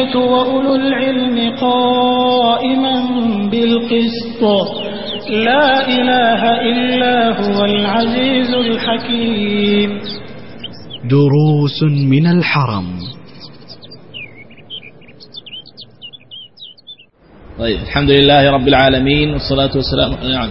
القانوت وأولو العلم قائما بالقسط لا إله إلا هو العزيز الحكيم. دروس من الحرم. طيب، الحمد لله رب العالمين والصلاة والسلام. نعم،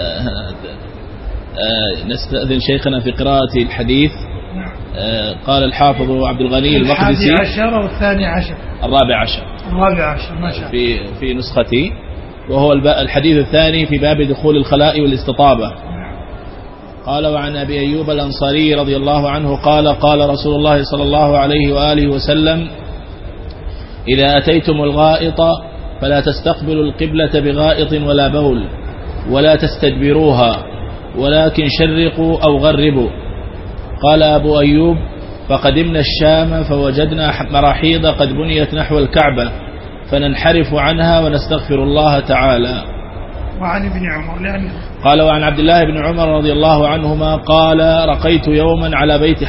نستأذن شيخنا في قراءة الحديث. قال الحافظ عبد الغني المقدسي 11 والثاني عشر 14 ما شاء في نسختي، وهو الحديث الثاني في باب دخول الخلاء والاستطابة. قال: وعن أبي أيوب الأنصاري رضي الله عنه قال: قال رسول الله صلى الله عليه وآله وسلم: إذا أتيتم الغائط فلا تستقبلوا القبلة بغائط ولا بول ولا تستدبروها، ولكن شرقوا أو غربوا. قال أبو أيوب: فقدمنا الشام فوجدنا مراحيض قد بنيت نحو الكعبة فننحرف عنها ونستغفر الله تعالى. وعن ابن عمر قال: وعن عبد الله بن عمر رضي الله عنهما قال: رقيت يوما على بيت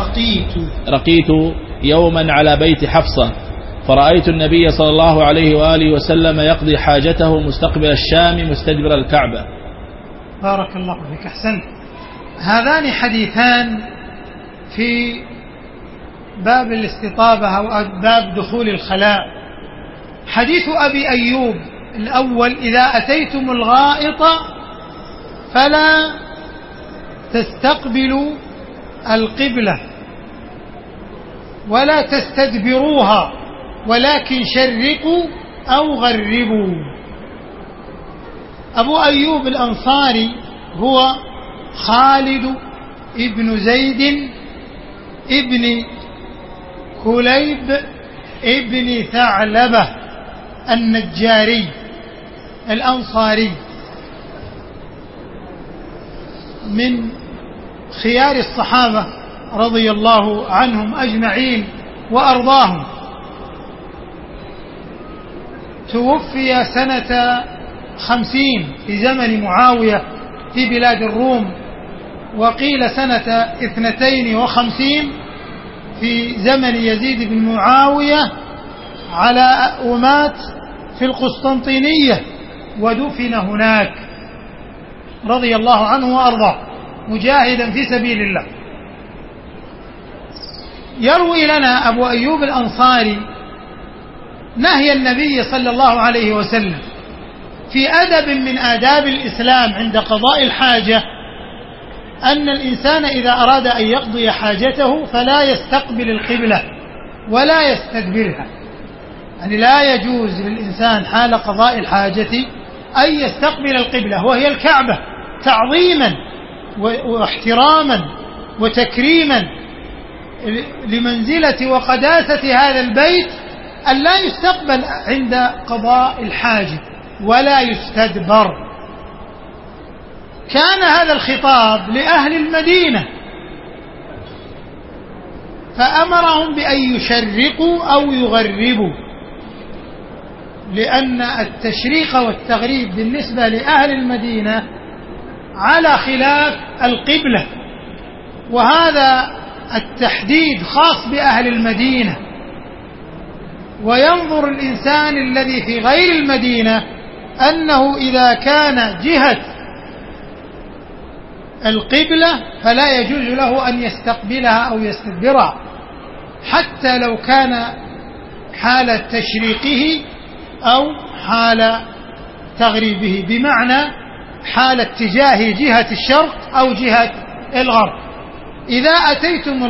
حفصة فرأيت النبي صلى الله عليه وآله وسلم يقضي حاجته مستقبل الشام مستدبر الكعبة. بارك الله فيك، أحسنت. هذان حديثان في باب الاستطابة أو باب دخول الخلاء. حديث أبي أيوب الأول: إذا أتيتم الغائط فلا تستقبلوا القبلة ولا تستدبروها ولكن شرقوا أو غربوا. أبو أيوب الأنصاري هو خالد ابن زيد ابن كليب ابن ثعلبة النجاري الأنصاري، من خيار الصحابة رضي الله عنهم أجمعين وأرضاهم. توفي سنة 50 في زمن معاوية في بلاد الروم، وقيل سنة 52 في زمن يزيد بن معاوية ومات في القسطنطينية ودفن هناك رضي الله عنه وأرضاه مجاهدا في سبيل الله. يروي لنا أبو أيوب الأنصاري نهي النبي صلى الله عليه وسلم في أدب من آداب الإسلام عند قضاء الحاجة أن الإنسان إذا أراد أن يقضي حاجته فلا يستقبل القبلة ولا يستدبرها. يعني لا يجوز للإنسان حال قضاء الحاجة أن يستقبل القبلة وهي الكعبة تعظيما واحتراما وتكريما لمنزلة وقداسة هذا البيت، أن لا يستقبل عند قضاء الحاجة ولا يستدبر. كان هذا الخطاب لأهل المدينة فأمرهم بأن يشرقوا أو يغربوا، لأن التشريق والتغريب بالنسبة لأهل المدينة على خلاف القبلة، وهذا التحديد خاص بأهل المدينة. وينظر الإنسان الذي في غير المدينة أنه إذا كان جهة القبلة فلا يجوز له أن يستقبلها أو يستدبرها، حتى لو كان حال تشريقه أو حال تغريبه، بمعنى حال اتجاه جهة الشرق أو جهة الغرب. إذا أتيتم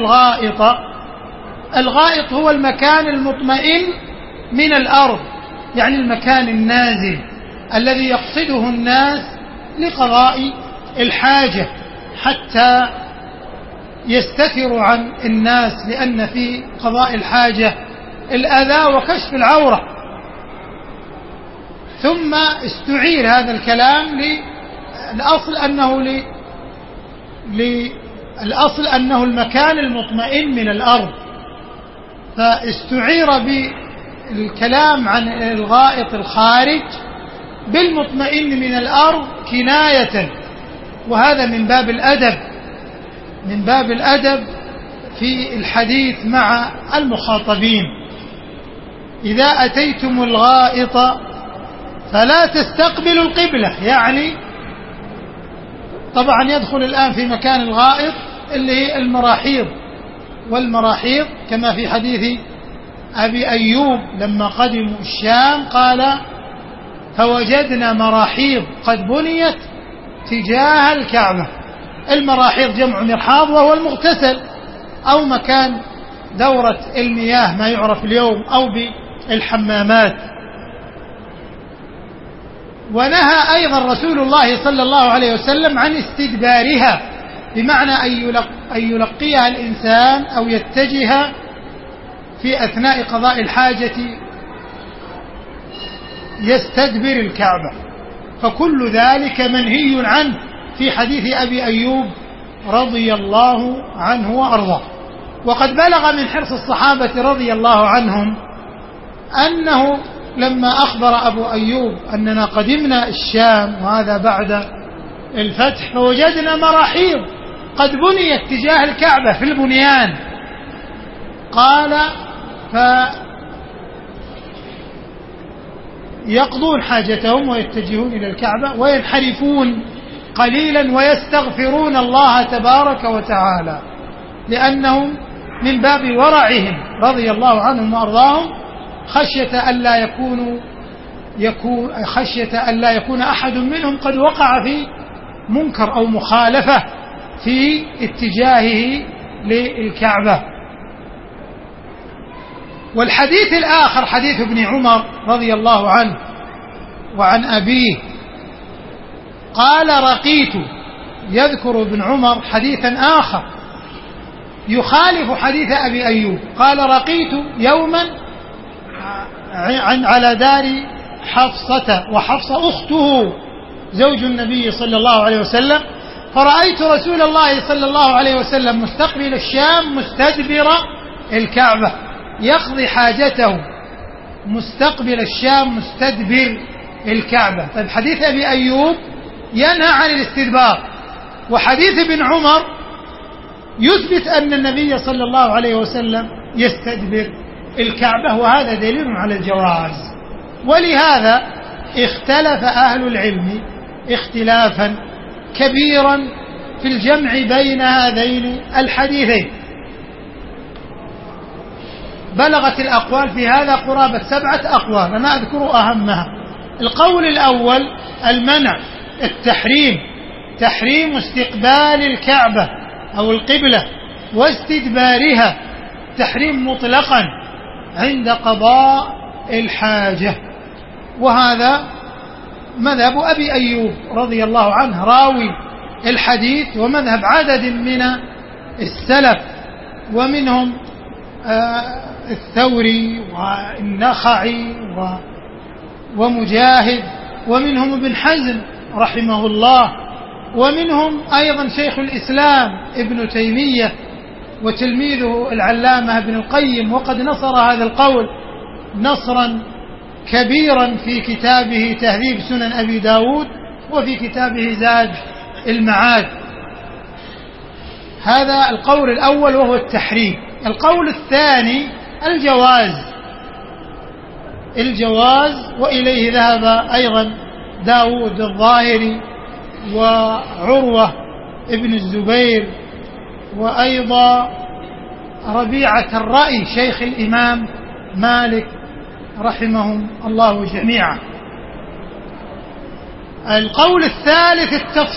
الغائط هو المكان المطمئن من الأرض، يعني المكان النازل الذي يقصده الناس لقضاء الحاجة حتى يستتروا عن الناس، لأن في قضاء الحاجة الأذى وكشف العورة. ثم استعير هذا الكلام الأصل أنه المكان المطمئن من الأرض، فاستعير بالكلام عن الغائط الخارج بالمطمئن من الأرض كناية، وهذا من باب الأدب في الحديث مع المخاطبين. إذا أتيتم الغائط فلا تستقبلوا القبلة، يعني طبعا يدخل الآن في مكان الغائط اللي هي المراحيض، والمراحيض كما في حديث أبي أيوب لما قدموا الشام قال فوجدنا مراحيض قد بنيت تجاه الكعبة. المراحيض جمع مرحاض وهو المغتسل أو مكان دورة المياه ما يعرف اليوم أو بالحمامات. ونهى أيضا رسول الله صلى الله عليه وسلم عن استدبارها، بمعنى أن يلقيها الإنسان أو يتجه في أثناء قضاء الحاجة يستدبر الكعبة، فكل ذلك منهي عنه في حديث أبي أيوب رضي الله عنه وأرضاه. وقد بلغ من حرص الصحابة رضي الله عنهم أنه لما أخبر أبو أيوب أننا قدمنا الشام وهذا بعد الفتح فوجدنا مراحيض قد بنيت تجاه الكعبة في البنيان، قال فيقضون حاجتهم ويتجهون إلى الكعبة وينحرفون قليلا ويستغفرون الله تبارك وتعالى، لأنهم من باب ورعهم رضي الله عنهم وأرضاهم خشية ألا يكون أحد منهم قد وقع في منكر أو مخالفة في اتجاهه للكعبة. والحديث الآخر حديث ابن عمر رضي الله عنه وعن أبيه قال رقيت، يذكر ابن عمر حديثا آخر يخالف حديث أبي أيوب، قال رقيت يوما على دار حفصة، وحفصة أخته زوج النبي صلى الله عليه وسلم، فرأيت رسول الله صلى الله عليه وسلم مستقبل الشام مستدبر الكعبة، يقضي حاجته مستقبل الشام مستدبر الكعبة. طيب حديث أبي أيوب ينهى عن الاستدبار، وحديث ابن عمر يثبت أن النبي صلى الله عليه وسلم يستدبر الكعبة، وهذا دليل على الجواز. ولهذا اختلف أهل العلم اختلافا كبيرا في الجمع بين هذين الحديثين. بلغت الأقوال في هذا قرابة 7 أقوال، أنا أذكر أهمها. القول الأول المنع، التحريم، تحريم استقبال الكعبة أو القبلة واستدبارها، تحريم مطلقا عند قضاء الحاجة، وهذا مذهب أبي أيوب رضي الله عنه راوي الحديث، ومذهب عدد من السلف، ومنهم الثوري والنخعي ومجاهد، ومنهم ابن حزم رحمه الله، ومنهم أيضا شيخ الإسلام ابن تيمية وتلميذه العلامة ابن القيم، وقد نصر هذا القول نصرا كبيرا في كتابه تهذيب سنن أبي داود وفي كتابه زاد المعاد. هذا القول الأول وهو التحريم. القول الثاني الجواز، وإليه ذهب أيضا داود الظاهري وعروة ابن الزبير وأيضا ربيعة الرأي شيخ الإمام مالك رحمهم الله جميعا. القول الثالث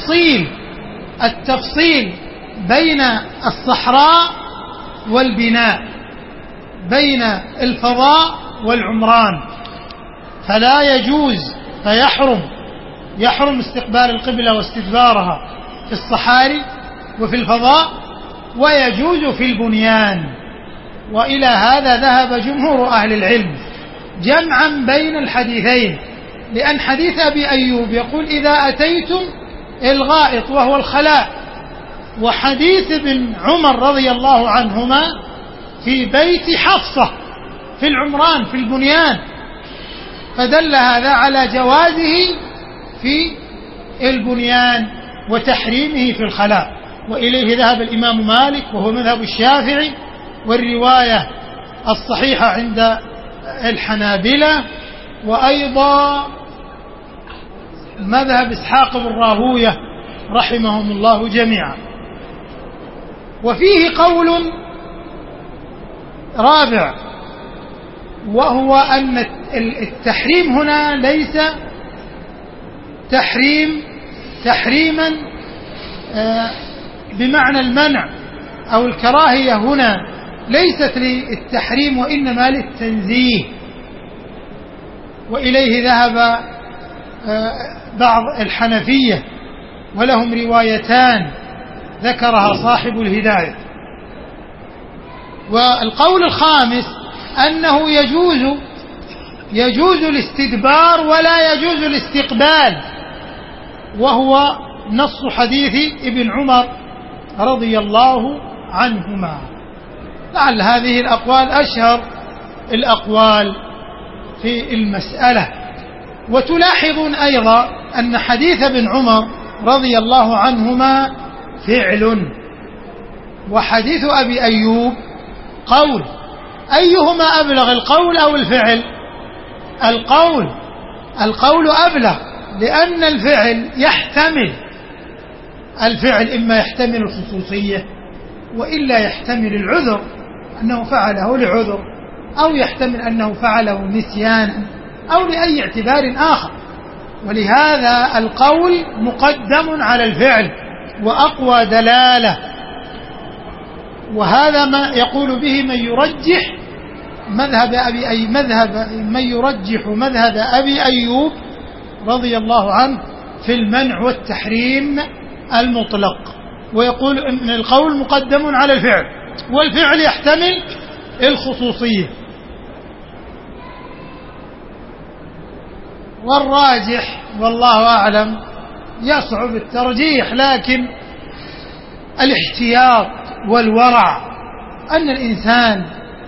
التفصيل بين الصحراء والبناء، بين الفضاء والعمران، فلا يجوز يحرم استقبال القبلة واستدبارها في الصحاري وفي الفضاء، ويجوز في البنيان. وإلى هذا ذهب جمهور أهل العلم جمعا بين الحديثين، لأن حديث أبي أيوب يقول إذا أتيتم الغائط وهو الخلاء، وحديث ابن عمر رضي الله عنهما في بيت حفصة في العمران في البنيان، فدل هذا على جوازه في البنيان وتحريمه في الخلاء. وإليه ذهب الإمام مالك وهو مذهب الشافعي، والرواية الصحيحة عند الحنابلة، وأيضا مذهب إسحاق بن راهوية رحمهم الله جميعا. وفيه قول رابع، وهو أن التحريم هنا ليس تحريما بمعنى المنع، أو الكراهية هنا ليست للتحريم وإنما للتنزيه. وإليه ذهب بعض الحنفية، ولهم روايتان ذكرها صاحب الهداية. والقول الخامس أنه يجوز الاستدبار ولا يجوز الاستقبال، وهو نص حديث ابن عمر رضي الله عنهما. لعل هذه الأقوال أشهر الأقوال في المسألة. وتلاحظون أيضا أن حديث ابن عمر رضي الله عنهما فعل، وحديث أبي أيوب قول. أيهما أبلغ، القول أو الفعل؟ القول أبلغ، لأن الفعل إما يحتمل الخصوصية وإلا يحتمل العذر، أنه فعله لعذر، أو يحتمل أنه فعله نسيانا أو لأي اعتبار آخر. ولهذا القول مقدم على الفعل وأقوى دلالة. وهذا ما يقول به من يرجح مذهب أبي أيوب رضي الله عنه في المنع والتحريم المطلق، ويقول أن القول مقدم على الفعل، والفعل يحتمل الخصوصية. والراجح والله أعلم يصعب الترجيح، لكن الاحتياط والورع أن الإنسان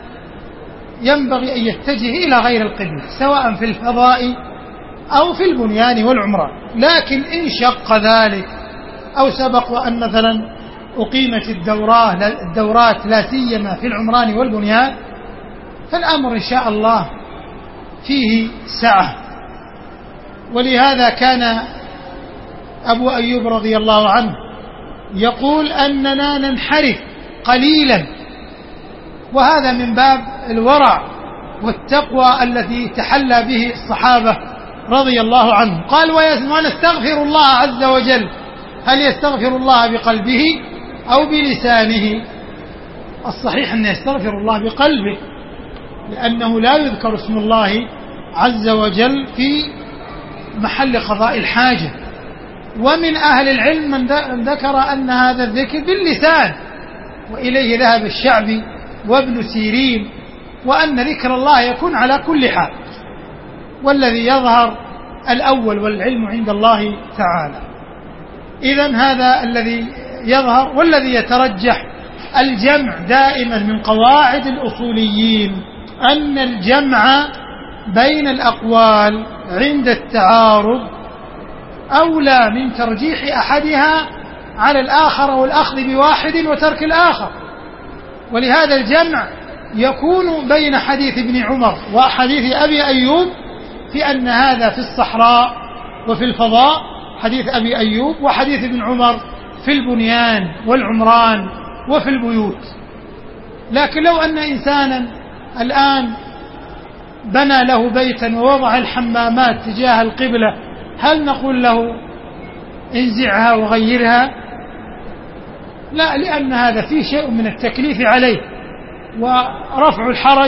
ينبغي أن يتجه إلى غير القبلة، سواء في الفضاء أو في البنيان والعمران. لكن إن شق ذلك أو سبق وأن مثلا أقيمت الدورات لا سيما في العمران والبنيان، فالأمر إن شاء الله فيه سعة. ولهذا كان أبو أيوب رضي الله عنه يقول أننا ننحرف قليلا، وهذا من باب الورع والتقوى الذي تحلى به الصحابة رضي الله عنهم. قال ونستغفر الله عز وجل، هل يستغفر الله بقلبه أو بلسانه؟ الصحيح أن يستغفر الله بقلبه، لأنه لا يذكر اسم الله عز وجل في محل قضاء الحاجة. ومن أهل العلم من ذكر أن هذا الذكر باللسان، وإليه ذهب الشعبي وابن سيرين، وأن ذكر الله يكون على كل حال. والذي يظهر الأول، والعلم عند الله تعالى. إذن هذا الذي يظهر. والذي يترجح الجمع دائما من قواعد الأصوليين، أن الجمع بين الأقوال عند التعارض أولى من ترجيح أحدها على الآخر والأخذ بواحد وترك الآخر. ولهذا الجمع يكون بين حديث ابن عمر وحديث أبي أيوب في أن هذا في الصحراء وفي الفضاء حديث أبي أيوب، وحديث ابن عمر في البنيان والعمران وفي البيوت. لكن لو أن إنسانا الآن بنى له بيتا ووضع الحمامات تجاه القبلة، هل نقول له انزعها وغيرها؟ لا، لأن هذا فيه شيء من التكليف عليه، ورفع الحرج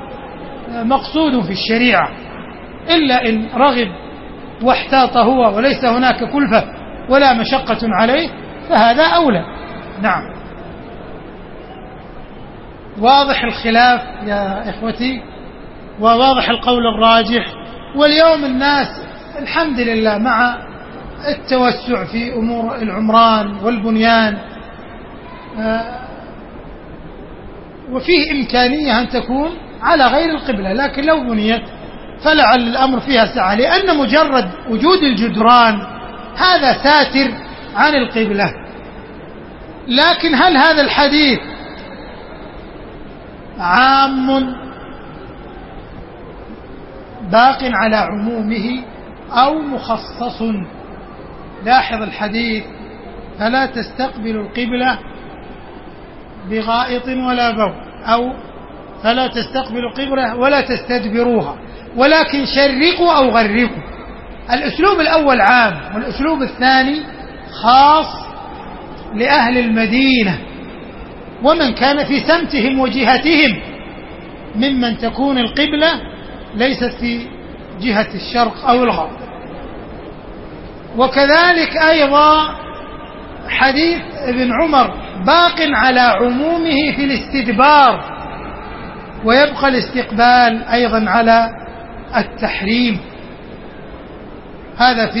مقصود في الشريعة، إلا إن رغب واحتاط هو وليس هناك كلفة ولا مشقة عليه فهذا أولى. نعم. واضح الخلاف يا إخوتي، وواضح القول الراجح. واليوم الناس الحمد لله مع التوسع في أمور العمران والبنيان وفيه إمكانية أن تكون على غير القبلة، لكن لو بنيت فلعل الأمر فيها سعة، لأن مجرد وجود الجدران هذا ساتر عن القبلة. لكن هل هذا الحديث عام باق على عمومه أو مخصص. لاحظ الحديث: فلا تستقبلوا القبلة بغائط ولا بول، أو فلا تستقبلوا القبلة ولا تستدبروها، ولكن شرقوا أو غربوا. الأسلوب الأول عام، والأسلوب الثاني خاص لأهل المدينة ومن كان في سمتهم وجهتهم، ممن تكون القبلة ليست في جهة الشرق أو الغرب. وكذلك أيضا حديث ابن عمر باق على عمومه في الاستدبار، ويبقى الاستقبال أيضا على التحريم. هذا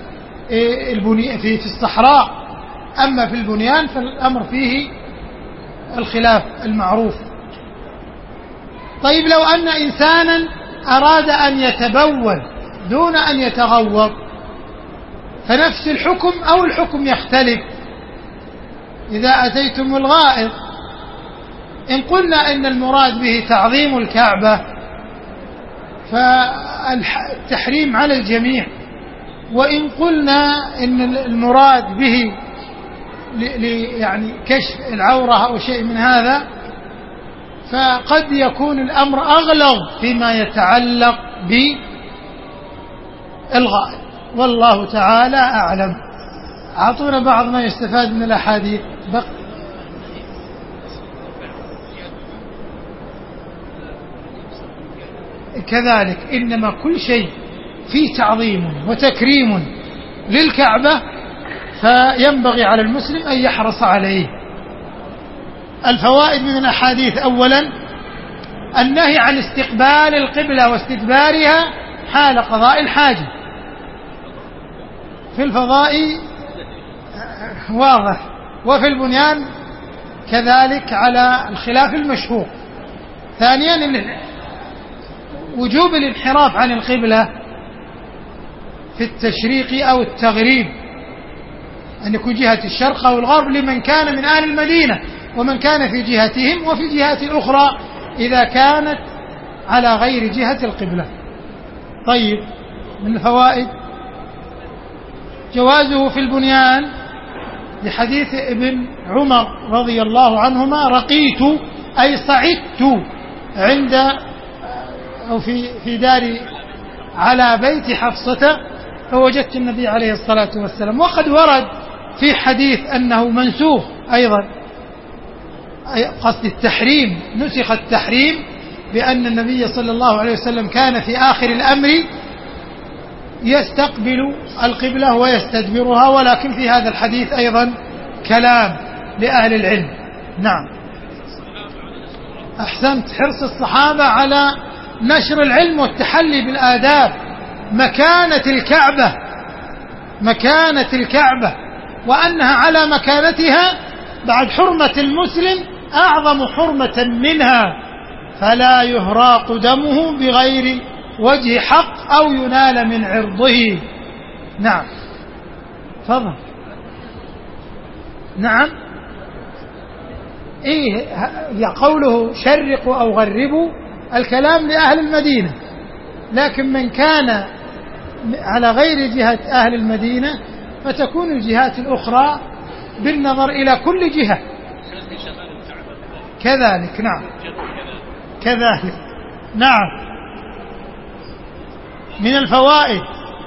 في الصحراء. أما في البنيان فالأمر فيه الخلاف المعروف. طيب، لو أن إنسانا أراد أن يتبول دون أن يتغوط، فنفس الحكم أو الحكم يختلف؟ إذا أتيتم الغائط، إن قلنا إن المراد به تعظيم الكعبة فالتحريم على الجميع، وإن قلنا إن المراد به يعني كشف العورة أو شيء من هذا، فقد يكون الأمر أغلظ فيما يتعلق بالغائط، والله تعالى أعلم. أعطونا بعض ما يستفاد من الأحاديث. كذلك إنما كل شيء فيه تعظيم وتكريم للكعبة فينبغي على المسلم أن يحرص عليه. الفوائد من الأحاديث: أولا، النهي عن استقبال القبلة واستدبارها حال قضاء الحاجة. في الفضاء واضح، وفي البنيان كذلك على الخلاف المشهور. ثانيا، وجوب الانحراف عن القبلة في التشريق أو التغريب، أن يكون جهة الشرق أو الغرب لمن كان من أهل المدينة، ومن كان في جهتهم، وفي الجهات الأخرى إذا كانت على غير جهة القبلة. طيب، من الفوائد: جوازه في البنيان لحديث ابن عمر رضي الله عنهما: رقيت أي صعدت عند أو في دار على بيت حفصة فوجدت النبي عليه الصلاة والسلام. وقد ورد في حديث أنه منسوخ أيضا، قصد التحريم، نسخ التحريم بأن النبي صلى الله عليه وسلم كان في آخر الأمر يستقبل القبلة ويستدبرها، ولكن في هذا الحديث أيضا كلام لأهل العلم. نعم، أحسنت. حرص الصحابة على نشر العلم والتحلي بالآداب، مكانة الكعبة وأنها على مكانتها بعد حرمة المسلم أعظم حرمة منها، فلا يهراق دمه بغير وجه حق أو ينال من عرضه. نعم، تفضل. نعم، قوله شرقوا أو غربوا الكلام لأهل المدينة، لكن من كان على غير جهة أهل المدينة فتكون الجهات الأخرى بالنظر إلى كل جهة كذلك. نعم، كذلك. نعم، من الفوائد: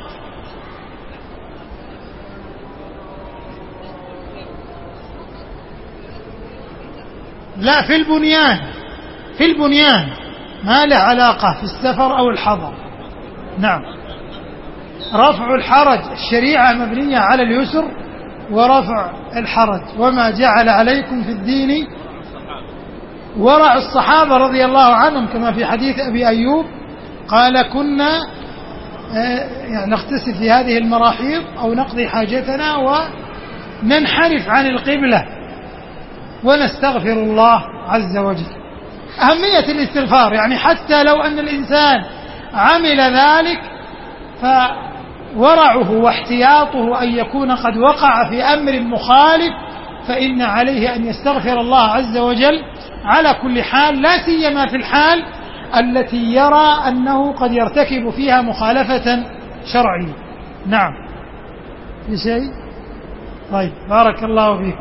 لا، في البنيان ما له علاقة في السفر أو الحضر. نعم، رفع الحرج، الشريعة مبنية على اليسر ورفع الحرج، وما جعل عليكم في الدين. ورع الصحابة رضي الله عنهم كما في حديث أبي أيوب قال: كنا نغتسل في هذه المراحيض أو نقضي حاجتنا وننحرف عن القبلة ونستغفر الله عز وجل. أهمية الاستغفار، يعني حتى لو أن الإنسان عمل ذلك فورعه واحتياطه أن يكون قد وقع في أمر مخالف، فإن عليه أن يستغفر الله عز وجل على كل حال، لا سيما في الحال التي يرى أنه قد يرتكب فيها مخالفة شرعية. نعم. في شيء؟ طيب بارك الله فيك.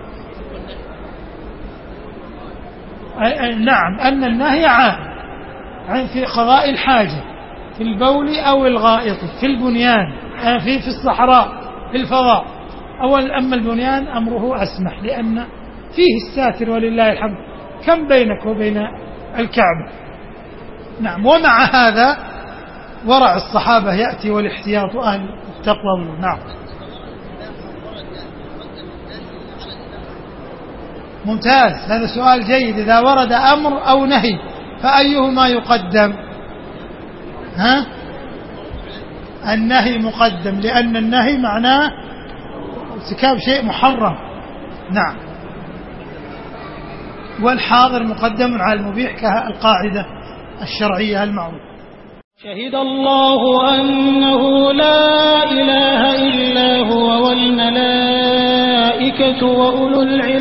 نعم أن النهي عام في قضاء الحاجة في البول أو الغائط في البنيان في الصحراء في الفضاء. أما البنيان أمره أسمح لأن فيه الساتر ولله الحمد. كم بينك وبين الكعبة؟ نعم. ومع هذا ورع الصحابة يأتي والاحتياط أهل التقوى. نعم. ممتاز. هذا سؤال جيد. إذا ورد أمر أو نهي فأيهما يقدم؟ النهي مقدم لأن النهي معناه ارتكاب شيء محرم. نعم. والحاضر مقدم على المبيح كالقاعدة الشرعية المعروفة. شهد الله أنه لا إله إلا هو والملائكة وأولو العلم